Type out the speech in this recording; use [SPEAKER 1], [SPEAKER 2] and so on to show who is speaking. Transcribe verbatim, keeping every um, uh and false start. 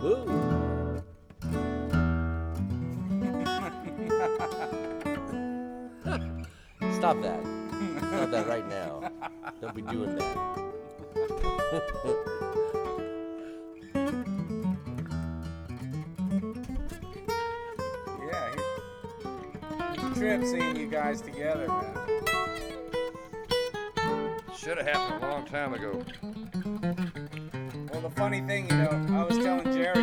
[SPEAKER 1] Whoa. Stop that. Stop that right now. Don't be doing that.
[SPEAKER 2] Yeah, it's a trip seeing you guys together, man.
[SPEAKER 3] Should have happened a long time ago.
[SPEAKER 2] Well, the funny thing, you know, I was telling Jerry